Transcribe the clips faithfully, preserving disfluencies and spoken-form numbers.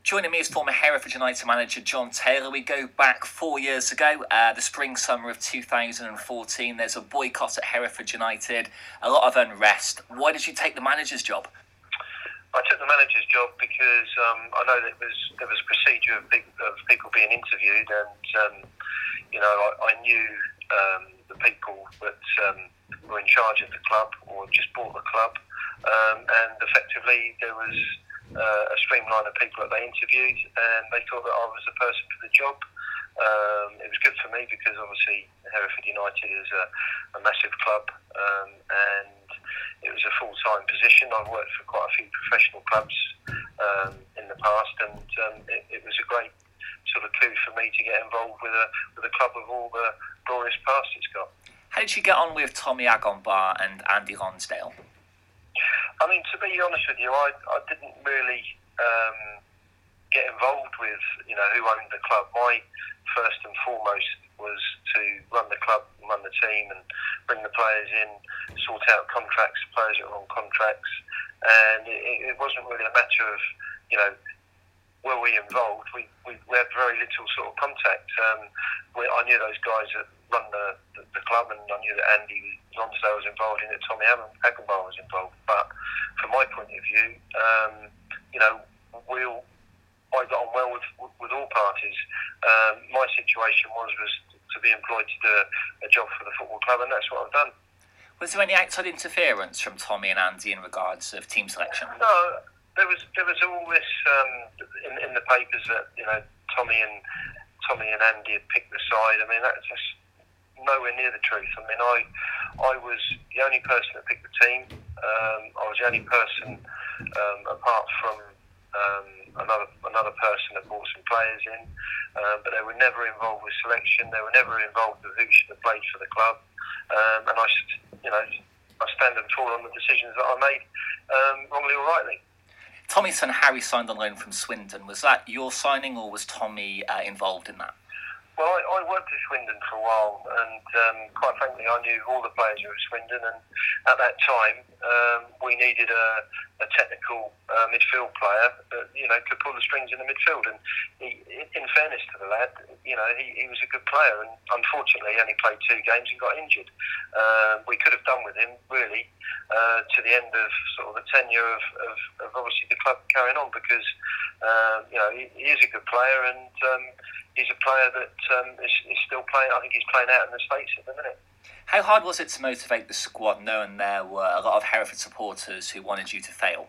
Joining me is former Hereford United manager John Taylor. We go back four years ago, uh, the spring summer of two thousand fourteen. There's a boycott at Hereford United, a lot of unrest. Why did you take the manager's job? I took the manager's job because um, I know that there was, there was a procedure of, big, of people being interviewed, and um, you know I, I knew um, the people that um, were in charge of the club or just bought the club, um, and effectively there was uh, a streamline of people that they interviewed, and they thought that I was the person for the job. Um, it was good for me because obviously Hereford United is a, a massive club, um, and it was a full-time position. I've worked for quite a few professional clubs um, in the past, and um, it, it was a great sort of coup for me to get involved with a with a club of all the glorious past it's got. How did you get on with Tommy Agonbar and Andy Lonsdale? I mean, to be honest with you, I, I didn't really um, get involved with you know who owned the club. My first and foremost was to run the club, run the team, and bring the players in, sort out contracts, players that were on contracts, and it, it wasn't really a matter of, you know, were we involved? We, we, we had very little sort of contact. Um, we, I knew those guys that run the, the, the club, and I knew that Andy Lonsdale was involved in it, Tommy Agonbar was involved, but from my point of view, um, you know, we'll I got on well with with all parties. Um, my situation was was to be employed to do a, a job for the football club, and that's what I've done. Was there any outside interference from Tommy and Andy in regards of team selection? No, there was there was all this um, in, in the papers that you know Tommy and Tommy and Andy had picked the side. I mean, that's just nowhere near the truth. I mean, I I was the only person that picked the team. Um, I was the only person um, apart from. Um, another another person that brought some players in, uh, but they were never involved with selection. They were never involved with who should have played for the club. Um, and I, you know, I stand and fall on the decisions that I made, um, wrongly or rightly. Tommy's son Harry signed on loan from Swindon. Was that your signing, or was Tommy uh, involved in that? Well, I, I worked at Swindon for a while, and um, quite frankly, I knew all the players who were at Swindon, and at that time, um, we needed a, a technical uh, midfield player that, you know, could pull the strings in the midfield, and he, in fairness to the lad, you know, he, he was a good player, and unfortunately, he only played two games and got injured. Uh, we could have done with him, really, uh, to the end of sort of the tenure of, of, of obviously the club carrying on, because, um, you know, he, he is a good player, and um, he's a player that um, is, is still playing. I think he's playing out in the States at the minute. How hard was it to motivate the squad, knowing there were a lot of Hereford supporters who wanted you to fail?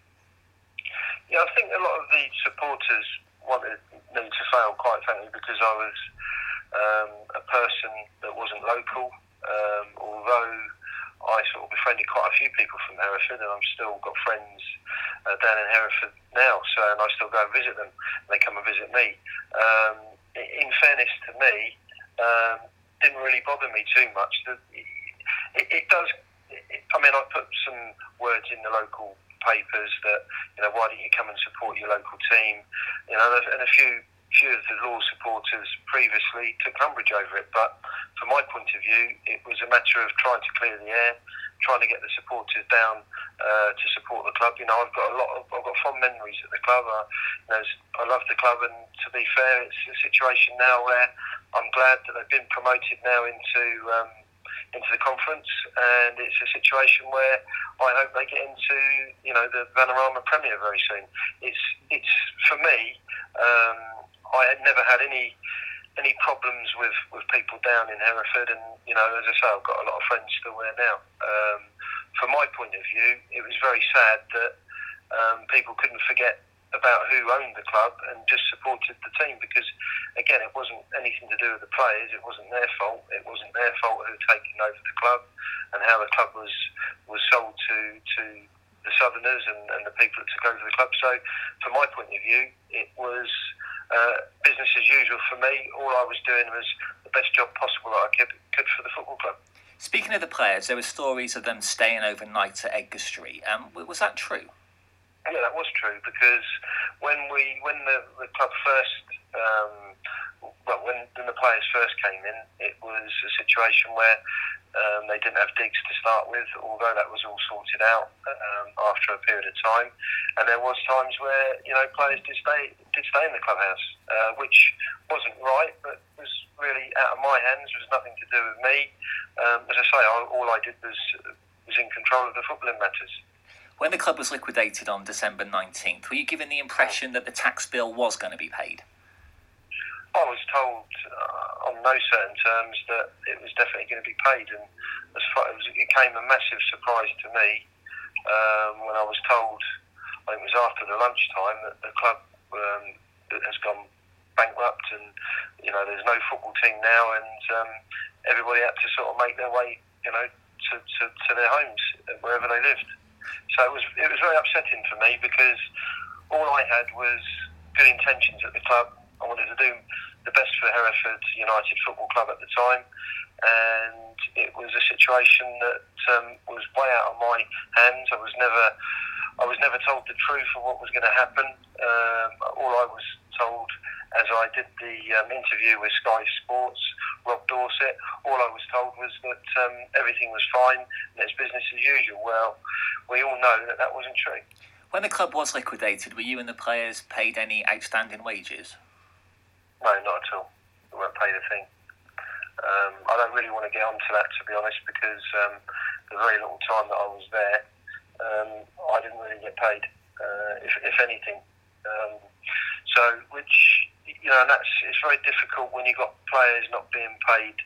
Yeah, I think a lot of the supporters wanted me to fail, quite frankly, because I was um, a person that wasn't local. Um, although I sort of befriended quite a few people from Hereford, and I've still got friends uh, down in Hereford now, so and I still go and visit them, and they come and visit me. Um, in fairness to me, um, didn't really bother me too much. It, it does. It, I mean, I put some words in the local papers that, you know, why don't you come and support your local team? You know, and a few few of the Law supporters previously took umbrage over it. But from my point of view, it was a matter of trying to clear the air, trying to get the supporters down uh, to support the club. You know, I've got a lot of, I've got fond memories at the club. I, you know, I love the club, and to be fair, it's a situation now where I'm glad that they've been promoted now into um, into the conference, and it's a situation where I hope they get into, you know, the Vanarama Premier very soon. It's it's for me. Um, I had never had any any problems with, with people down in Hereford, and, you know, as I say, I've got a lot of friends still there now. Um, from my point of view, it was very sad that um, people couldn't forget about who owned the club and just supported the team, because, again, it wasn't anything to do with the players. It wasn't their fault. It wasn't their fault who had taken over the club and how the club was was sold to to the Southerners and, and the people that took over the club. So, from my point of view, it was uh, business as usual for me. All I was doing was the best job possible that I could, could for the football club. Speaking of the players, there were stories of them staying overnight at Edgar Street. Um, was that true? Yeah, that was true, because when we when the, the club first, um, well, when, when the players first came in, it was a situation where Um, they didn't have digs to start with, although that was all sorted out um, after a period of time. And there was times where, you know, players did stay did stay in the clubhouse, uh, which wasn't right, but was really out of my hands. It was nothing to do with me. Um, as I say, I, all I did was was in control of the footballing matters. When the club was liquidated on December nineteenth, were you given the impression that the tax bill was going to be paid? I was told uh, on no certain terms that it was definitely going to be paid, and as far, it, was, it came a massive surprise to me um, when I was told, I think it was after the lunchtime, that the club um, has gone bankrupt, and you know there's no football team now, and um, everybody had to sort of make their way, you know, to, to, to their homes wherever they lived. So it was it was very upsetting for me, because all I had was good intentions at the club. I wanted to do the best for Hereford United Football Club at the time, and it was a situation that um, was way out of my hands. I was never, I was never told the truth of what was going to happen. Um, all I was told, as I did the um, interview with Sky Sports, Rob Dorset, all I was told was that um, everything was fine and it's business as usual. Well, we all know that that wasn't true. When the club was liquidated, were you and the players paid any outstanding wages? No, not at all. We weren't paid a thing. Um, I don't really want to get onto that, to be honest, because um, the very little time that I was there, um, I didn't really get paid, uh, if, if anything. Um, so, which, you know, and that's it's very difficult when you've got players not being paid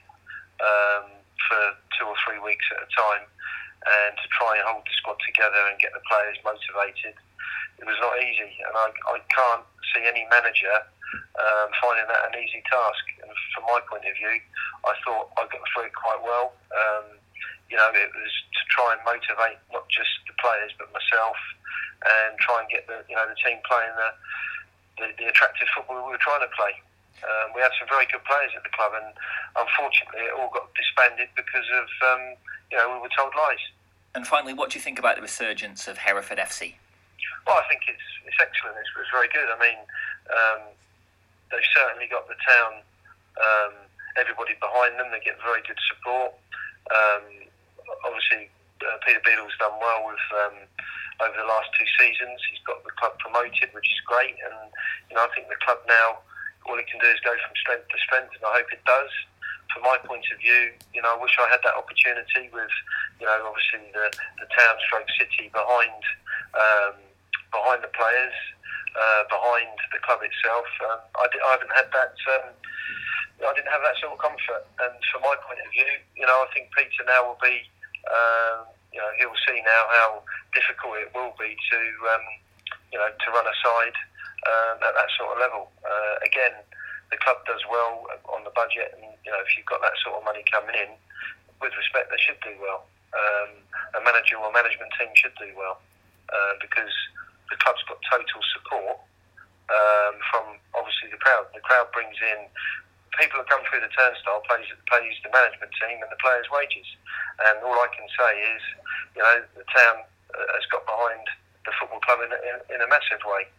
um, for two or three weeks at a time, and to try and hold the squad together and get the players motivated. It was not easy, and I, I can't see any manager Um, finding that an easy task. And from my point of view, I thought I got through it quite well. Um, you know, it was to try and motivate not just the players but myself, and try and get the you know the team playing the the, the attractive football we were trying to play. Um, we had some very good players at the club, and unfortunately, it all got disbanded because of um, you know we were told lies. And finally, what do you think about the resurgence of Hereford F C? Well, I think it's it's excellent. It's, it's very good. I mean. Um, They've certainly got the town, um, everybody behind them. They get very good support. Um, obviously, uh, Peter Beadle's done well with um, over the last two seasons. He's got the club promoted, which is great. And you know, I think the club now, all it can do is go from strength to strength, and I hope it does. From my point of view, you know, I wish I had that opportunity with, you know, obviously the, the town stroke city behind um, behind the players. Uh, behind the club itself, um, I, di- I haven't had that. Um, I didn't have that sort of comfort, and from my point of view, you know, I think Peter now will be, um, you know, he'll see now how difficult it will be to, um, you know, to run a side um, at that sort of level. Uh, again, the club does well on the budget, and you know, if you've got that sort of money coming in, with respect, they should do well. Um, a manager or management team should do well uh, because. The club's got total support um, from obviously the crowd. The crowd brings in people that come through the turnstile, pays pays the management team and the players' wages. And all I can say is, you know, the town has got behind the football club in, in, in a massive way.